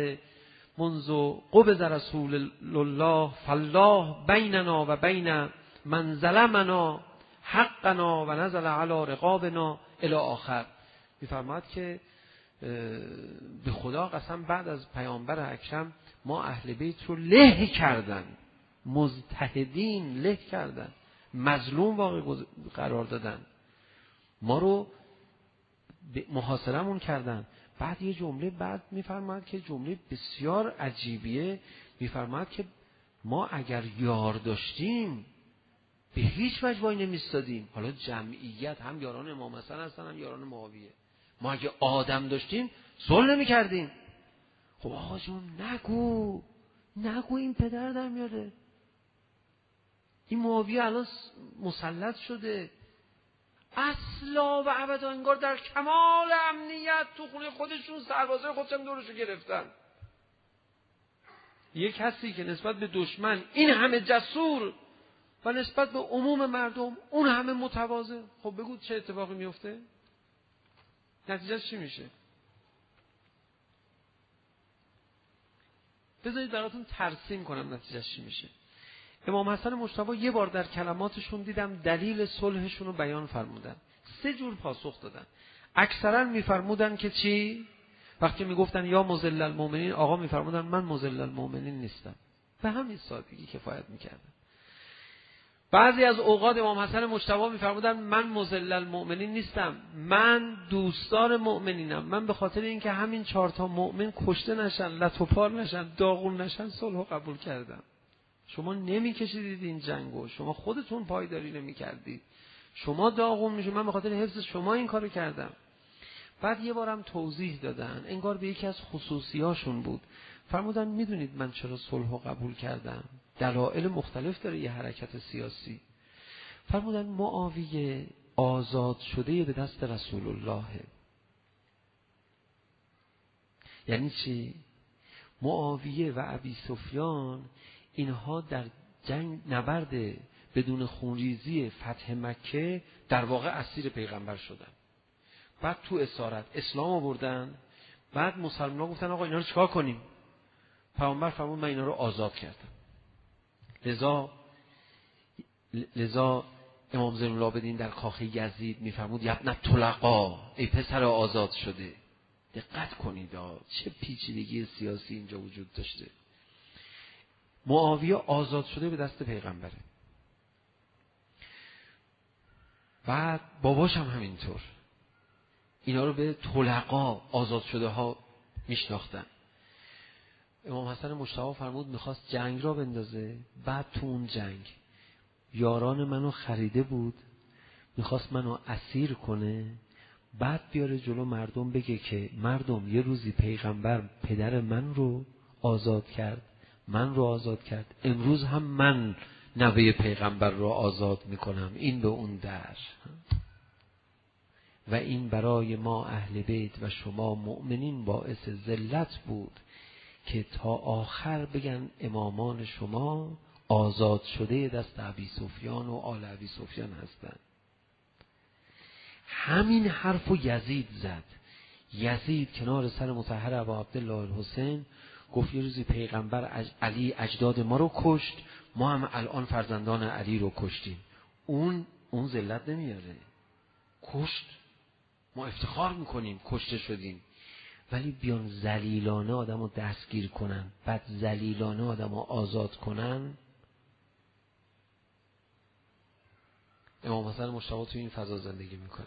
قبض رسول الله فالله بیننا و بین من ظلمنا حقنا و نزل علی رقابنا الی آخر. می‌فرماید که به خدا قسم بعد از پیامبر اکرم ما اهل بیت رو له کردن، مضطهدین له کردن، مظلوم واقع قرار دادن، ما رو محاصرمون کردن. بعد یه جمله بعد میفرماید که جمله بسیار عجیبیه، میفرماید که ما اگر یار داشتیم به هیچ وجه وای نمیستادیم. حالا جمعیت هم یاران امام حسن هستن هم یاران معاویه. ما اگه آدم داشتیم صلح نمی‌کردیم. خب آقا جون نگو این پدر در میاره، این معاویه الان مسلط شده اصلا و ابدا، انگار در کمال امنیت تو خونه خودشون سربازای خودشون دورشو گرفتن. یک کسی که نسبت به دشمن این همه جسور و نسبت به عموم مردم اون همه متواضع، خب بگو چه اتفاقی میفته؟ نتیجه چی میشه؟ بذارید براتون ترسیم کنم نتیجه چی میشه. امام حسن مجتبی یه بار در کلماتشون دیدم دلیل صلحشون رو بیان فرمودن. 3 جور پاسخ دادن. اکثرا میفرمودن که چی؟ وقتی میگفتن یا مذل المؤمنین، آقا میفرمودن من مذل المؤمنین نیستم. به همین سادگی کفایت میکردن. بعضی از اوقات امام حسن مجتبی میفرمودن من مذل المؤمنین نیستم، من دوستدار مؤمنینم. من به خاطر اینکه همین 4 تا مؤمن کشته نشن، لت و پار نشن، داغون نشن، صلح قبول کردم. شما نمیکشیدید این جنگو، شما خودتون پایداری نمیکردید، شما داغون میشید، من به خاطر حفظ شما این کارو کردم. بعد یه بارم توضیح دادن، انگار به یکی از خصوصیاشون بود، فرمودن میدونید من چرا صلحو قبول کردم؟ دلایل مختلف داره یه حرکت سیاسی. فرمودن معاویه آزاد شده به دست رسول الله. یعنی چی؟ معاویه و ابی سفیان اینها در جنگ نبرد بدون خونریزی فتح مکه در واقع اسیر پیغمبر شدن. بعد تو اسارت اسلام آوردن. بعد مسلمان‌ها گفتن آقا اینا رو چیکار کنیم؟ پیامبر فرمود من اینا رو آزاد کردم. لذا امام زین العابدین در کاخ یزید میفرمود یبن طلقا، ای پسر آزاد شده. دقت کنید چه پیچیدگی سیاسی اینجا وجود داشته. معاویه آزاد شده به دست پیغمبره. بعد باباش هم همینطور. اینا رو به طلقا، آزاد شده ها میشناختن. امام حسن مجتبی فرمود میخواست جنگ را بندازه. بعد تو اون جنگ یاران منو خریده بود، میخواست منو اسیر کنه. بعد بیاره جلو مردم بگه که مردم یه روزی پیغمبر پدر من رو آزاد کرد، من رو آزاد کرد، امروز هم من نوه پیغمبر رو آزاد میکنم. این به اون در و این برای ما اهل بیت و شما مؤمنین باعث ذلت بود که تا آخر بگن امامان شما آزاد شده دست ابی سفیان و آل ابی سفیان هستند. همین حرفو یزید زد. یزید کنار سر مطهر ابا عبدالله الحسین گفت یه روزی پیغمبر علی اجداد ما رو کشت، ما هم الان فرزندان علی رو کشتیم. اون ذلت نمیاره. کشت، ما افتخار میکنیم کشته شدیم. ولی بیان ذلیلانه آدم رو دستگیر کنن، بعد ذلیلانه آدم رو آزاد کنن. امام حسن مجتبی تو این فضا زندگی میکنه.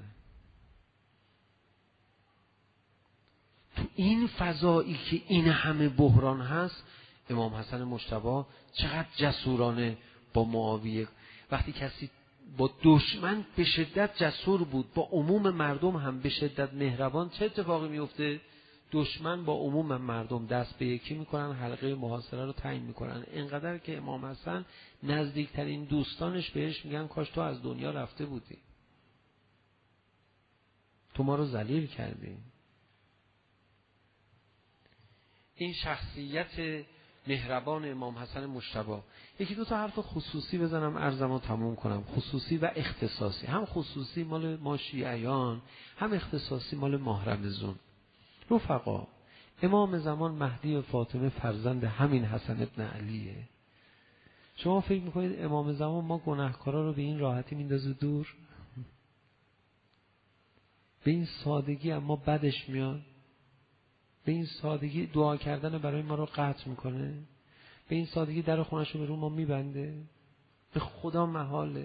تو این فضایی که این همه بحران هست، امام حسن مجتبی چقدر جسورانه با معاویه. وقتی کسی با دشمن به شدت جسور بود، با عموم مردم هم به شدت مهربان، چه اتفاقی میفته؟ دشمن با عموم مردم دست به یکی میکنن، حلقه محاصره رو تعیین میکنن. اینقدر که امام حسن نزدیکترین دوستانش بهش میگن کاش تو از دنیا رفته بودی، تو ما رو ذلیل کردی. این شخصیت مهربان امام حسن مجتبی. یکی دو تا حرف خصوصی بزنم عرضمو تموم کنم، خصوصی و اختصاصی. هم خصوصی مال ما شیعیان، هم اختصاصی مال ماه رمضان. رفقا، امام زمان مهدی فاطمه فرزند همین حسن ابن علیه. شما فکر میکنید امام زمان ما گناهکارا رو به این راحتی میندازه دور؟ به این سادگی اما بدش میاد؟ به این سادگی دعا کردن برای ما رو قطع میکنه؟ به این سادگی در خونش رو به رو ما میبنده؟ به خدا محاله.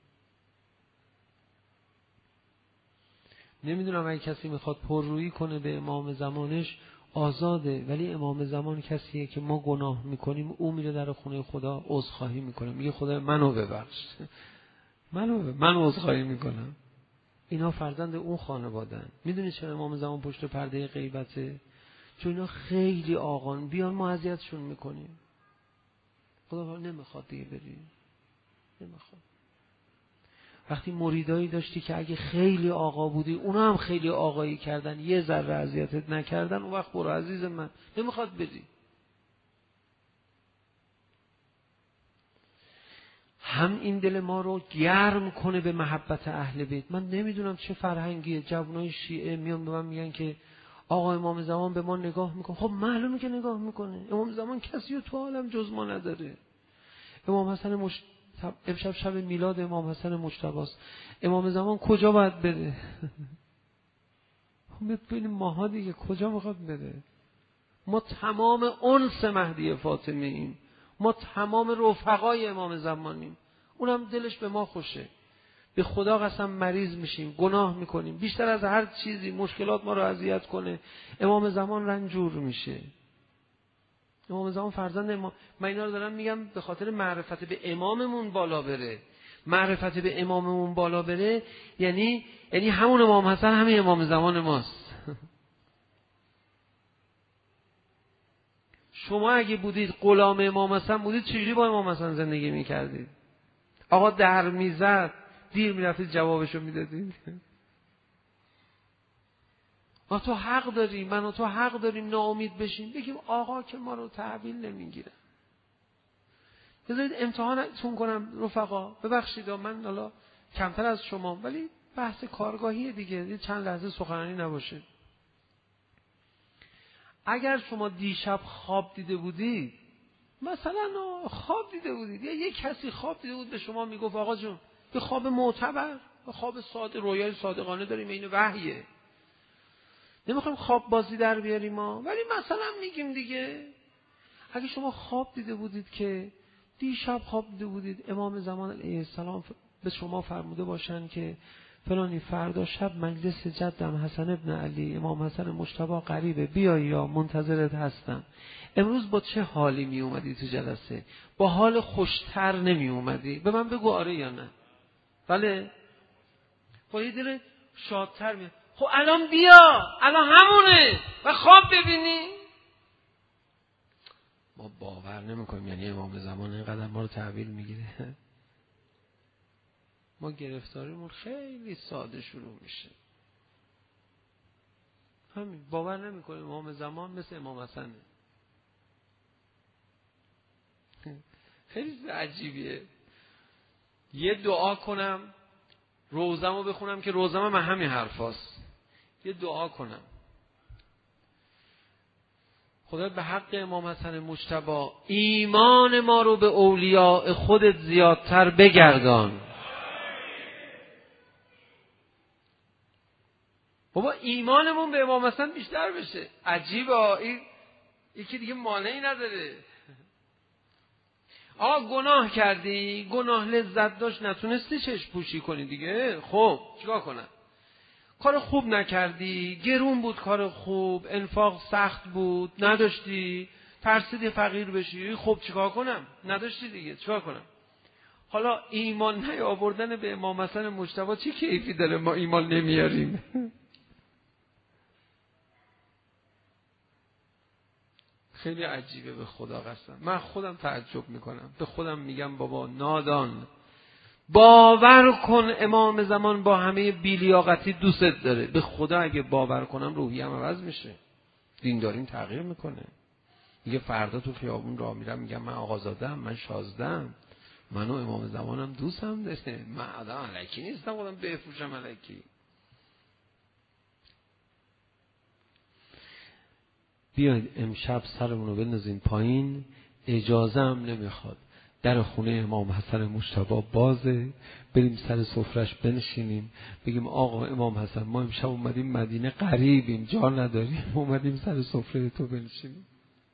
نمیدونم اگه کسی میخواد پررویی کنه به امام زمانش آزاده، ولی امام زمان کسیه که ما گناه میکنیم او میره در خونه خدا عذرخواهی میکنه، میگه خدا منو ببخش، من عذرخواهی میکنم. اینا فرزند اون خانواده‌ان. میدونی چرا امام زمان پشت پرده غیبته؟ چون اینا خیلی آقان، بیان ما اذیتشون میکنیم. خدا نمیخواد دیگه بری، نمیخواد. وقتی مریدایی داشتی که اگه خیلی آقا بودی اونا هم خیلی آقایی کردن، یه ذره اذیتت نکردن، اون وقت برو عزیز من، نمیخواد بری. هم این دل ما رو گرم کنه به محبت اهل بیت. من نمیدونم چه فرهنگیه، جوانای شیعه میان به من میگن که آقا امام زمان به ما نگاه میکنه. خب معلومه که نگاه میکنه، امام زمان کسی رو تو عالم جز ما نداره. امام حسن امشب شب میلاد امام حسن مجتبی است. امام زمان کجا باید بره؟ ببینیم ماها دیگه کجا میخواد بره؟ ما تمام انس مهدی فاطمه ایم، ما تمام رفقای امام زمانیم، اونم دلش به ما خوشه. به خدا قسم مریض میشیم، گناه میکنیم، بیشتر از هر چیزی مشکلات ما رو اذیت کنه، امام زمان رنجور میشه. امام زمان فرزند امام، من اینا رو دارم میگم به خاطر معرفت به اماممون بالا بره. معرفت به اماممون بالا بره یعنی همون امام حسن همین امام زمان ماست. شما اگه بودید غلام امام حسن بودید چجوری با امام حسن زندگی میکردید؟ آقا در میزد دیر میرفتید جوابشو میدادید؟ ما تو حق داریم، من و تو حق داریم ناامید بشیم، بگیم آقا که ما رو تحویل نمیگیره. بذارید امتحانتون کنم رفقا، ببخشید من حالا کمتر از شما، ولی بحث کارگاهیه دیگه، چند لحظه سخنرانی نباشه. اگر شما دیشب خواب دیده بودید، مثلا خواب دیده بودید، یا یک کسی خواب دیده بود به شما میگفت آقا جون به خواب معتبر، به خواب صادق، رویای صادقانه داریم، این وحیه، نمیخوایم خواب بازی در بیاریم ما، ولی مثلا میگیم دیگه. اگه شما خواب دیده بودید که دیشب خواب دیده بودید امام زمان علیه السلام به شما فرموده باشن که فلانی فردا شب مجلس جدم حسن ابن علی امام حسن مجتبی قریبه، بیایی یا منتظرت هستم، امروز با چه حالی می اومدی تو جلسه؟ با حال خوشتر نمی اومدی؟ به من بگو آره یا نه. بله، با یه دل شادتر می. خب الان بیا، الان همونه و خواب ببینی. ما باور نمیکنیم یعنی امام زمان اینقدر ما رو تحویل میگیره. ما گرفتاریمون خیلی ساده شروع میشه. همین باور نمیکنیم امام زمان مثل امام حسنه. خیلی عجیبیه. یه دعا کنم، روزمو بخونم که روزم من همین حرفاست. یه دعا کنم خدا به حق امام حسن مجتبی ایمان ما رو به اولیاء خودت زیادتر بگردان. بابا ایمانمون به امام حسن بیشتر بشه. عجیبه، این یکی دیگه مانعی نداره. آقا گناه کردی، گناه لذت داشت، نتونستی چشم پوشی کنی دیگه، خب چیکار کنم؟ کار خوب نکردی، گرون بود کار خوب، انفاق سخت بود، نداشتی، ترسیدی فقیر بشی، خب چیکار کنم؟ نداشتی دیگه، چیکار کنم؟ حالا ایمان نیاوردن به امام حسن مجتبی چه کیفی داره ما ایمان نمیاریم؟ خیلی عجیبه، به خدا قسم من خودم تعجب میکنم، به خودم میگم بابا نادان، باور کن امام زمان با همه بی‌لیاقتی دوست داره. به خدا اگه باور کنم روحیم عوض میشه، دینداریم تغییر میکنه. میگه فردا تو خیابون راه میرم میگم من آقازاده‌ام، من شازده‌ام، منو امام زمانم دوستم داره، من آدم الکی نیستم خودم بفروشم الکی. بیاید امشب سرمون رو بندازیم پایین، اجازه هم نمیخواد، در خونه امام حسن مجتبی بازه، بریم سر سفرش بنشینیم بگیم آقا امام حسن ما امشب اومدیم مدینه، غریبیم جا نداریم، اومدیم سر سفره تو بنشینیم.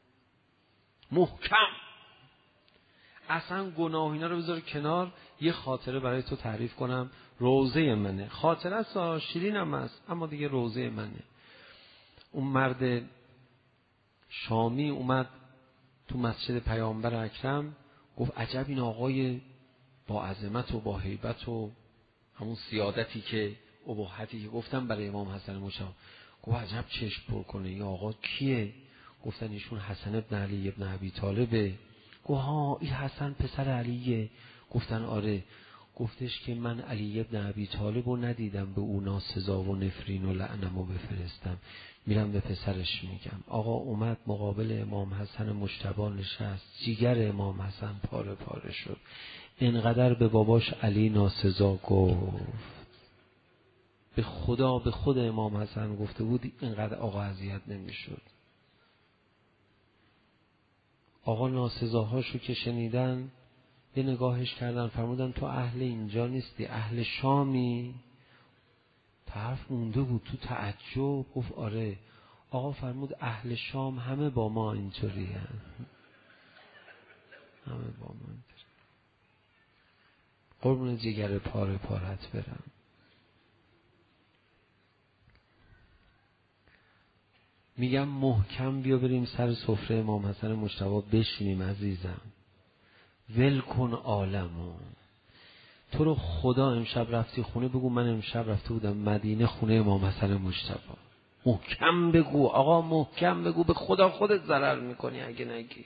محکم اصلا گناه اینا رو بذار کنار، یه خاطره برای تو تعریف کنم. روضه منه، خاطره است شیرین هم است اما دیگه روضه منه. اون مرد شامی اومد تو مسجد پیامبر اکرم، گفت عجب این آقای با عظمت و با هیبت و همون سیادتی که ابهتی که گفتم برای امام حسن مجتبی، گفت عجب چشم پر کنه این آقا کیه؟ گفتن ایشون حسن ابن علی ابن ابی طالبه. گفت ها این حسن پسر علیه؟ گفتن آره. گفتش که من علی ابن ابی طالب رو ندیدم به او ناسزا و نفرین و لعنم و بفرستم، میرم به پسرش میگم. آقا اومد مقابل امام حسن مجتبی نشست، جیگر امام حسن پاره پاره شد، اینقدر به باباش علی ناسزا گفت، به خدا به خود امام حسن گفته بود اینقدر آقا اذیت نمیشد. آقا ناسزاهاشو که شنیدن یه نگاهش کردن، فرمودن تو اهل اینجا نیستی، اهل شامی؟ طرف مونده بود تو تعجب، گفت آره. آقا فرمود اهل شام همه با ما اینطوری هن. همه با ما اینطوری. قربون جگر پاره پارت برم. میگم محکم بیا بریم سر سفره امام حسن مجتبی بشینیم عزیزم، ول کن عالمو. تو رو خدا امشب رفتی خونه بگو من امشب رفته بودم مدینه خونه امام حسن مجتبی. محکم بگو آقا، محکم بگو، به خدا خودت ضرر میکنی اگه نگی.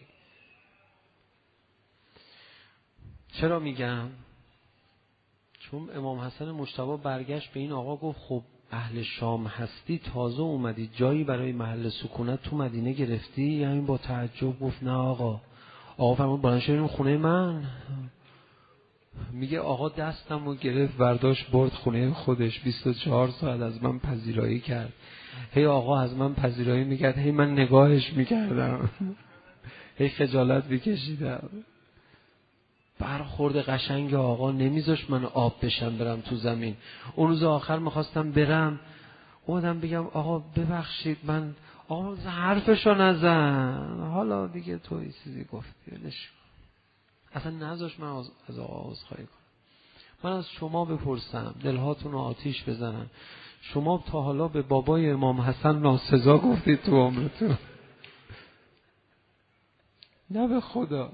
چرا میگم؟ چون امام حسن مجتبی برگشت به این آقا گفت خب اهل شام هستی، تازه اومدی جایی برای محل سکونت تو مدینه گرفتی؟ یعنی با تعجب گفت نه آقا. آقا فرمود بلند شدیم خونه من. میگه آقا دستم رو گرفت برداشت برد خونه خودش، 24 ساعت از من پذیرایی کرد. هی آقا از من پذیرایی میکرد، هی من نگاهش میکردم، هی خجالت میکشیدم. برخورد قشنگ آقا نمیذاش من آب بشم برم تو زمین. اون روز آخر میخواستم برم اومدم بگم آقا ببخشید من، آقا حرفشو نزن، حالا دیگه تو این چیزی گفتی ولش کن. اصلا نذاش من از آقا عذرخواهی کنم. من از شما بپرسم، دلهاتون رو آتیش بزنن، شما تا حالا به بابای امام حسن ناسزا گفتید تو عمرتون؟ نه به خدا.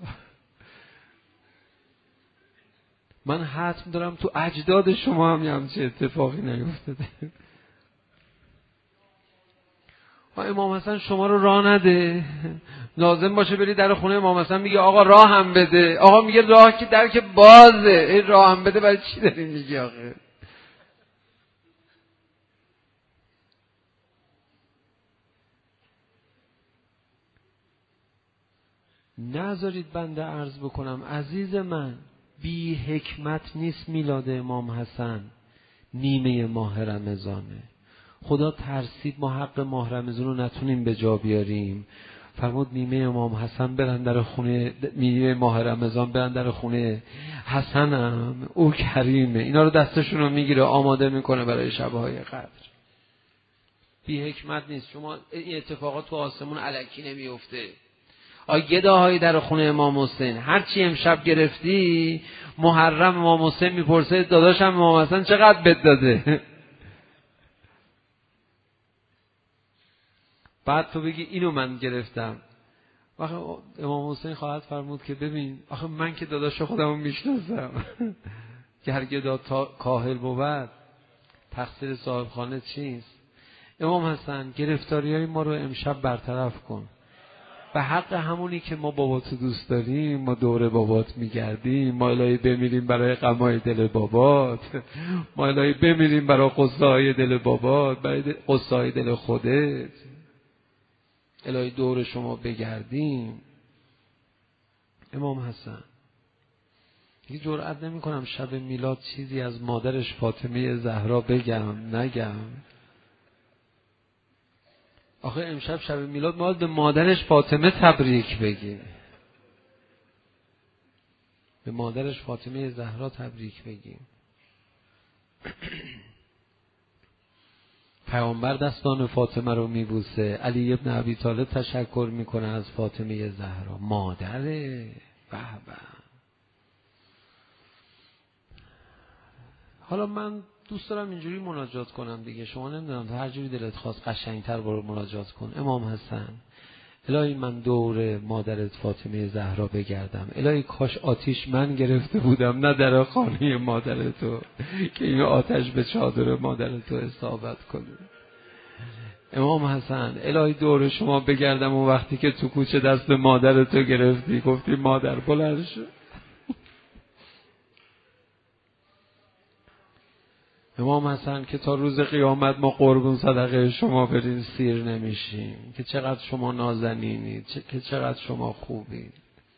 من حتم دارم تو اجداد شما هم همچه اتفاقی نیفتاده. امام حسن شما رو راه نده، لازم باشه بری در خونه امام حسن میگه آقا راه هم بده. آقا میگه راه که در که بازه، این راه هم بده برای چی داری میگی آخه؟ نذارید بنده عرض بکنم عزیز من، بی حکمت نیست میلاد امام حسن نیمه ماه رمضانه. خدا ترسید ما حق ماه رمضان رو نتونیم به جا بیاریم، فرمود نیمه امام حسن برن در خونه، نیمه ماه رمضان برن در خونه حسنم، او کریمه، اینا رو دستشون رو میگیره آماده میکنه برای شبهای قدر. بی حکمت نیست. شما این اتفاقات تو آسمون الکی نمیفته. گداهایی در خونه امام حسین، هرچی امشب گرفتی محرم امام حسین میپرسه داداشم امام حسن چقدر بد داده؟ بعد تو بگی اینو من گرفتم. وقتی امام حسین خواهد فرمود که ببین آخه من که داداش خودمو میشناسم که هر گدا کاهل بود تقصیر صاحب خانه چیست؟ امام حسن گرفتاریای ما رو امشب برطرف کن، به حق همونی که ما باباتو دوست داریم، ما دور بابات میگردیم، ما الهی بمیریم برای غمای دل بابات، ما الهی بمیریم برای قصه های دل بابات، برای قصه های دل خودت. الهی دور شما بگردیم. امام حسن دیگه جرئت نمی کنم شب میلاد چیزی از مادرش فاطمه زهرا بگم نگم. آخه امشب شب میلاد ما به مادرش فاطمه تبریک بگیم، به مادرش فاطمه زهرا تبریک بگیم. پیامبر دستان فاطمه رو میبوسه، علی ابن ابی طالب تشکر میکنه از فاطمه زهرا، مادره. به به. حالا من دوست دارم اینجوری مناجات کنم دیگه، شما نمیدونم هر جوری دلت خواست قشنگتر برو مناجات کن. امام حسن الهی من دور مادرت فاطمه زهرا بگردم، الهی کاش آتیش من گرفته بودم نه در خانه مادرتو که این آتش به چادر مادرتو اصابت کنه. امام حسن الهی دور شما بگردم اون وقتی که تو کوچه دست مادرتو گرفتی گفتی مادر بلند شو. امام حسن که تا روز قیامت ما قربون صدقه شما بریم سیر نمیشیم، که چقدر شما نازنینید، که چقدر شما خوبید.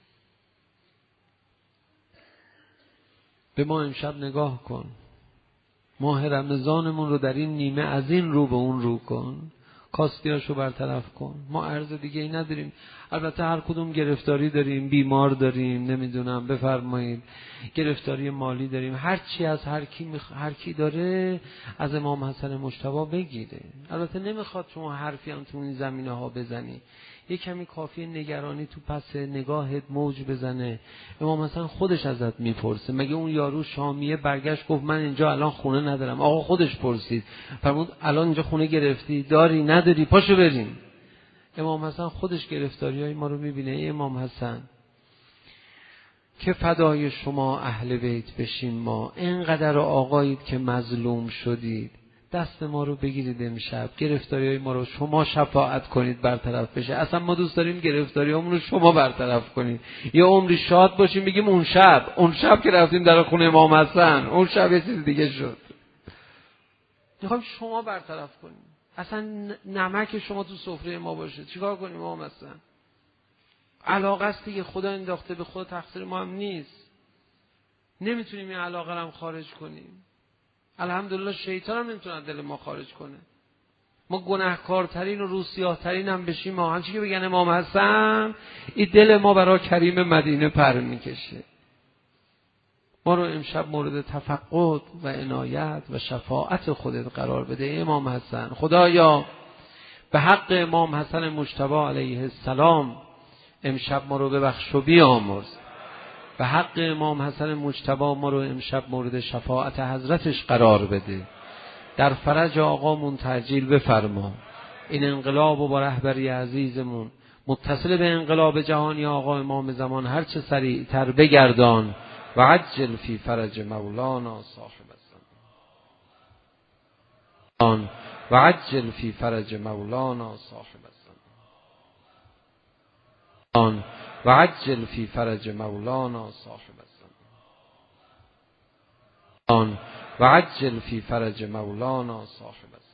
به ما امشب نگاه کن، ماه رمضانمون رو در این نیمه از این رو به اون رو کن، کاستیاشو برطرف کن. ما عرض دیگه ای نداریم. البته هر کدوم گرفتاری داریم، بیمار داریم، نمیدونم بفرمایید گرفتاری مالی داریم، هر چی از هر کی داره از امام حسن مجتبی بگیره. البته نمیخواد شما حرفی هم تو این زمینه ها بزنی، یه کمی کافیه نگرانی تو پس نگاهت موج بزنه. امام حسن خودش ازت میپرسه، مگه اون یارو شامیه برگشت گفت من اینجا الان خونه ندارم؟ آقا خودش پرسید، فرمود الان اینجا خونه گرفتی؟ داری نداری؟ پاشو بریم. امام حسن خودش گرفتاریای ما رو میبینه. ای امام حسن که فدای شما اهل بیت بشیم، ما اینقدر آقایید که مظلوم شدید، دست ما رو بگیرید امشب، گرفتاریای ما رو شما شفاعت کنید برطرف بشه. اصلا ما دوست داریم گرفتاریامون رو شما برطرف کنید، یه عمری شاد باشیم بگیم اون شب که رفتیم در خونه امام حسن اون شب یه چیز دیگه شد. میخوایم شما برطرف کنیم، اصلا نمک شما تو سفره ما باشه. چیکار کنیم امام حسن؟ علاقه است دیگه، خدا انداخته به خدا، تقصیر ما هم نیست. نمیتونیم این علاقه رو هم خارج کنیم. الحمدلله شیطان هم نمیتونه دل ما خارج کنه. ما گناهکارترین و روسیاه‌ترین هم بشیم، ما همچی که بگن امام حسن این دل ما برای کریم مدینه پر میکشه. ما رو امشب مورد تفقد و عنایت و شفاعت خودت قرار بده امام حسن. خدایا به حق امام حسن مجتبی علیه السلام امشب ما رو ببخش و بیامرز. به حق امام حسن مجتبی ما رو امشب مورد شفاعت حضرتش قرار بده. در فرج آقامون تعجیل بفرما. این انقلاب و با رهبری عزیزمون متصل به انقلاب جهانی آقا امام زمان هر چه سریعتر بگردان و عجل فی فرج مولانا صاحب الزمان و عجل فی فرج مولانا صاحب الزمان و عجل فی فرج مولانا صاحب الزمان و عجل فی فرج مولانا صاحب الزمان.